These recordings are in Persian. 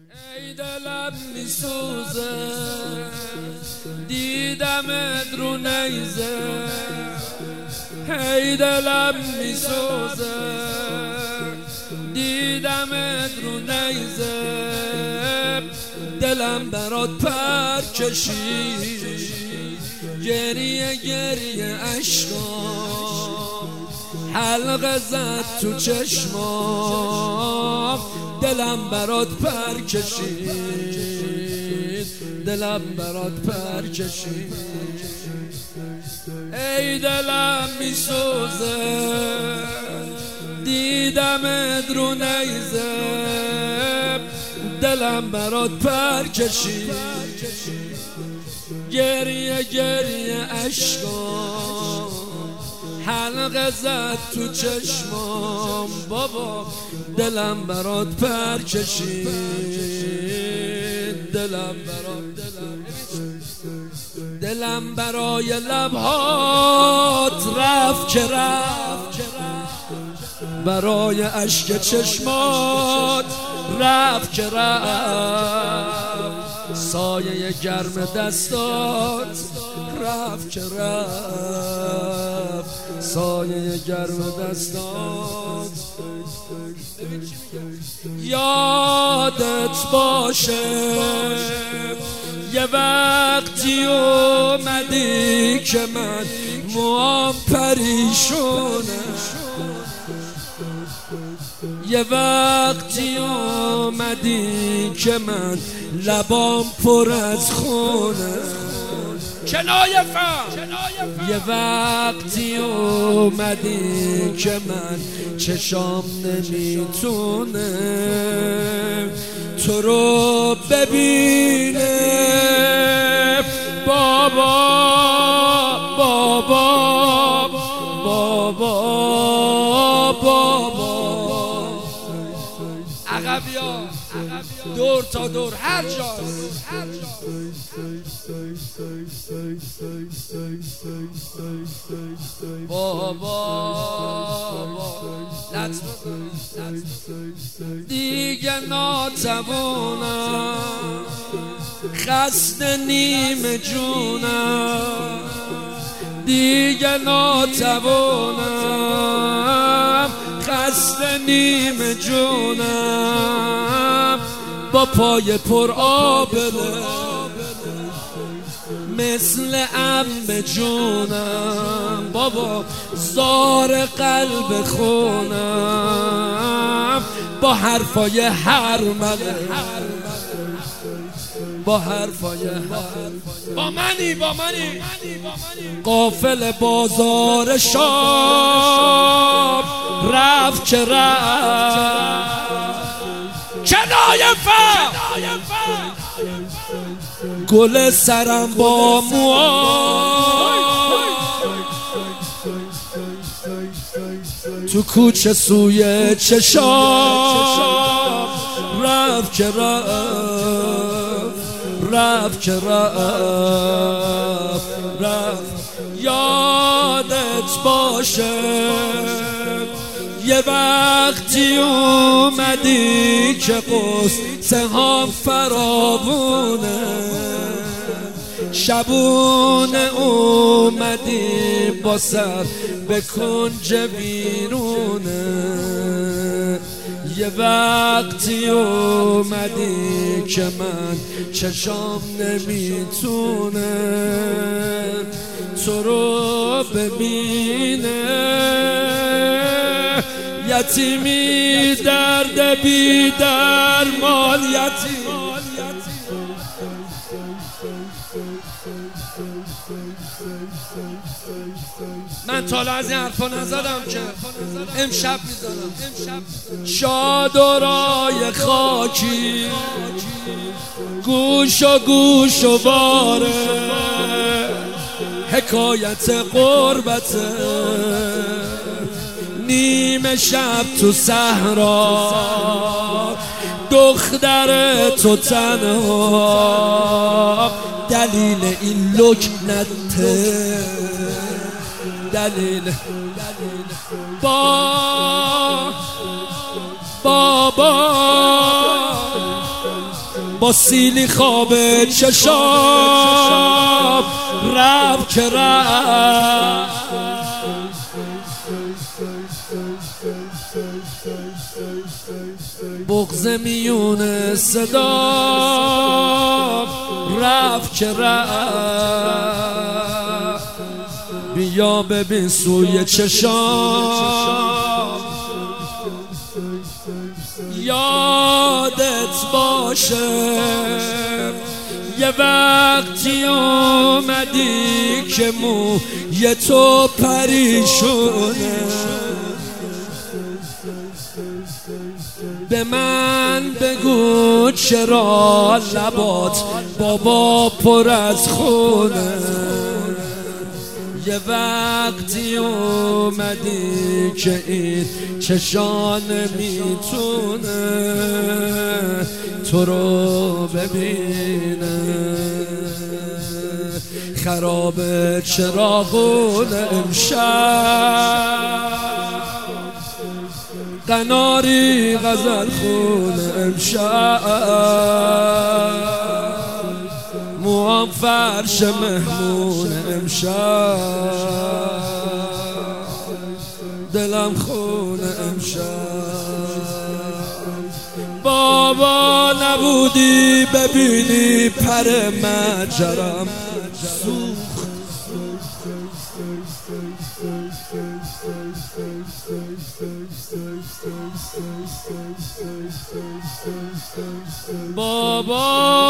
ای دلم میسوزه دیدمت رو نیزه، ای دلم میسوزه دیدمت رو نیزه، دلم برات پر کشید گریه گریه عشقام حلقه زد تو چشمام، دلم برات پر کشید دلم برات پر کشید. ای دلم میسوزه دیدمت رو نیزه، دلم برات پر کشید گریه گریه عشقام حلقه زد تو چشمام، بابا دلم برات پر کشید دلم برای لبهات رفت که رفت، برای اشک چشمات رفت که رفت، سایه گرم دستات رفت که رفت، سایه گرم دستات. یادت باشه یه وقتی اومدی که من موام پریشونه، یه وقتی اومدی که من لبام پر از خونه، کنایه یه وقتی اومدی که من چشام نمیتونه تو رو ببینه، بابا بابا بابا بابا عقبیا دور تا دور هر جا بابا دیگه ناتوانم خسته نیمه جونم، دیگه ناتوانم خسته نیمه جونم، با پای پر آبله مثل عم جونم، بابا زار قلب خونم، با حرفای هرمله با حرفای با منی قافل بازار شام رفت که رفت، کنایه گل سرم با موام تو کوچه سوی چشام رفت که رفت که رفت. یادت باشه یه وقتی اومدی که قصه ها فراوونه، شبونه اومدی با سر به کنج بیرونه، یه وقتی اومدی که من چشام نمیتونه تو رو ببینه، یتیمی درد بی درمان یتیم. من تا از این حرفا نزدم که امشب میزنم. چادرای خاکی گوش و باره حکایت قربته، نیمه شب تو صحرا دختر تو تنها، دلیل این لکنته دلیل بابا با سیلی خواب چشام رفت که رفت. بغض میون صدا رفت که رفت. بیا ببین سوی چشام، یادت باشه یه وقتی اومدی که موی تو پریشونه. به من بگو چرا لبات بابا پر از خونه. یه وقتی اومدی که این چشان میتونه تو رو ببینه. خراب چراغون امشب، قناری غزل خون امشب. موام فرش مهمون امشب، دلم خون امشب. بابا نبودی ببینی پر مجرم سوخت. بابا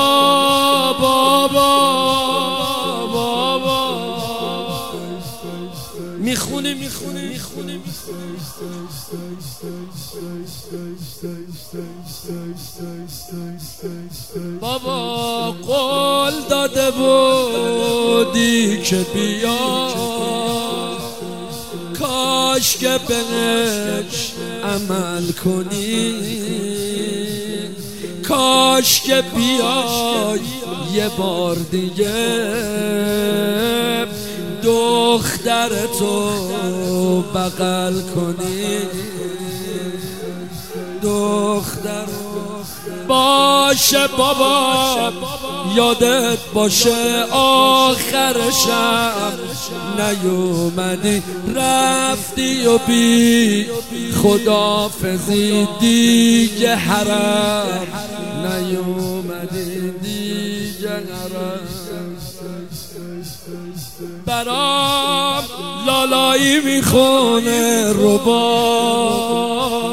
بابا بابا میخونه بابا قول داده بودی که بیا، کاش که بهش عمل کنی. کاش که بیای یه بار دیگه دخترتو بغل کنی. دختر باشه بابا، یادت باشه آخر شب نیومدی، رفتی و بی خدافزی دیگه حرم نیومدی دیگه حرم. برام لالایی میخونه رباب،